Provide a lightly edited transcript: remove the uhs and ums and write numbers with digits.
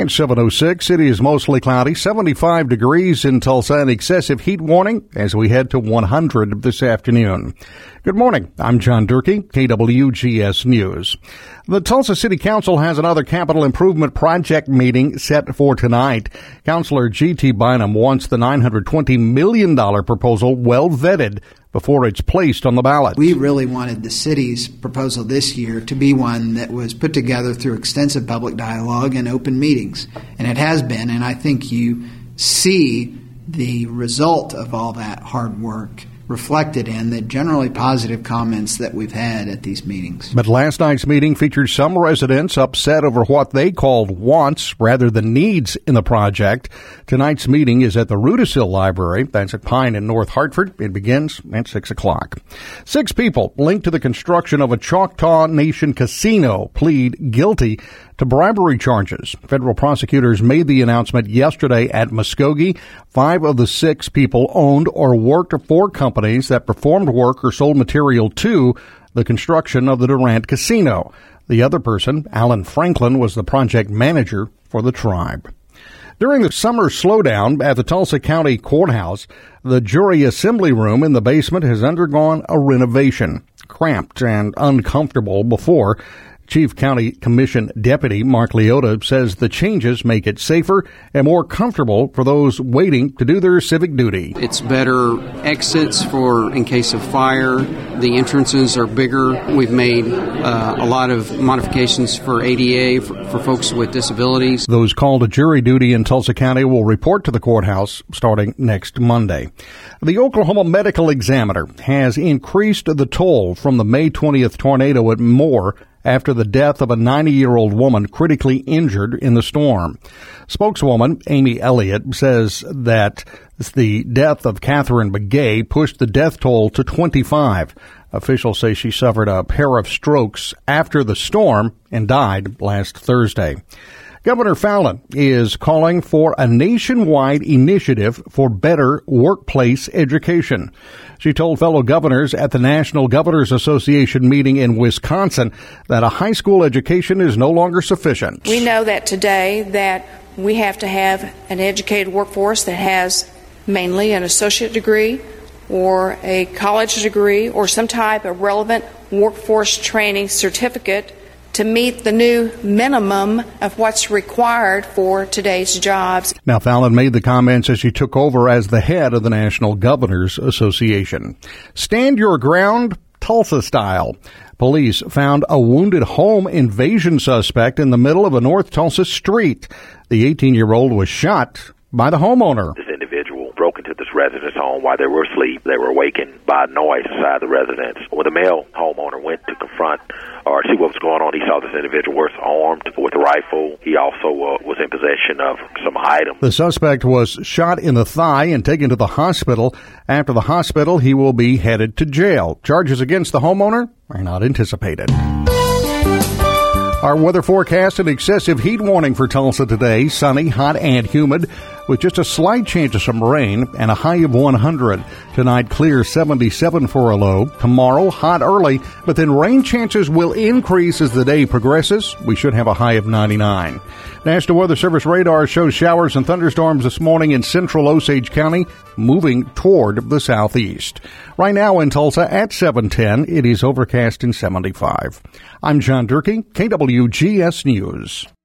And 7:06, it is mostly cloudy, 75 degrees in Tulsa, an excessive heat warning as we head to 100 this afternoon. Good morning. I'm John Durkee, KWGS News. The Tulsa City Council has another capital improvement project meeting set for tonight. Councilor G.T. Bynum wants the $920 million proposal well vetted before it's placed on the ballot. We really wanted the city's proposal this year to be one that was put together through extensive public dialogue and open meetings. And it has been, and I think you see the result of all that hard work reflected in the generally positive comments that we've had at these meetings. But last night's meeting featured some residents upset over what they called wants rather than needs in the project. Tonight's meeting is at the Rudisill Library. That's at Pine in North Hartford. It begins at 6 o'clock. 6 people linked to the construction of a Choctaw Nation casino plead guilty to bribery charges. Federal prosecutors made the announcement yesterday at Muskogee. 5 of the 6 people owned or worked for companies that performed work or sold material to the construction of the Durant Casino. The other person, Alan Franklin, was the project manager for the tribe. During the summer slowdown at the Tulsa County Courthouse, the jury assembly room in the basement has undergone a renovation. Cramped and uncomfortable before, Chief County Commission Deputy Mark Leota says the changes make it safer and more comfortable for those waiting to do their civic duty. It's better exits for in case of fire. The entrances are bigger. We've made a lot of modifications for ADA for folks with disabilities. Those called to jury duty in Tulsa County will report to the courthouse starting next Monday. The Oklahoma Medical Examiner has increased the toll from the May 20th tornado at Moore after the death of a 90-year-old woman critically injured in the storm. Spokeswoman Amy Elliott says that the death of Catherine Begay pushed the death toll to 25. Officials say she suffered a pair of strokes after the storm and died last Thursday. Governor Fallin is calling for a nationwide initiative for better workplace education. She told fellow governors at the National Governors Association meeting in Wisconsin that a high school education is no longer sufficient. We know that today that we have to have an educated workforce that has mainly an associate degree or a college degree or some type of relevant workforce training certificate to meet the new minimum of what's required for today's jobs. Now, Fallin made the comments as she took over as the head of the National Governors Association. Stand your ground, Tulsa style. Police found a wounded home invasion suspect in the middle of a North Tulsa street. The 18-year-old was shot by the homeowner. This individual broke into this resident's home while they were asleep. They were awakened by a noise inside the residence. When the male homeowner went to confront or see what was going on, he saw this individual was armed with a rifle. He also was in possession of some items. The suspect was shot in the thigh and taken to the hospital. After the hospital, he will be headed to jail. Charges against the homeowner are not anticipated. Our weather forecast: an excessive heat warning for Tulsa today. Sunny, hot, and humid with just a slight chance of some rain and a high of 100. Tonight, clear 77 for a low. Tomorrow, hot early, but then rain chances will increase as the day progresses. We should have a high of 99. National Weather Service radar shows showers and thunderstorms this morning in central Osage County, moving toward the southeast. Right now in Tulsa at 7:10, it is overcast and 75. I'm John Durkee, KWGS News.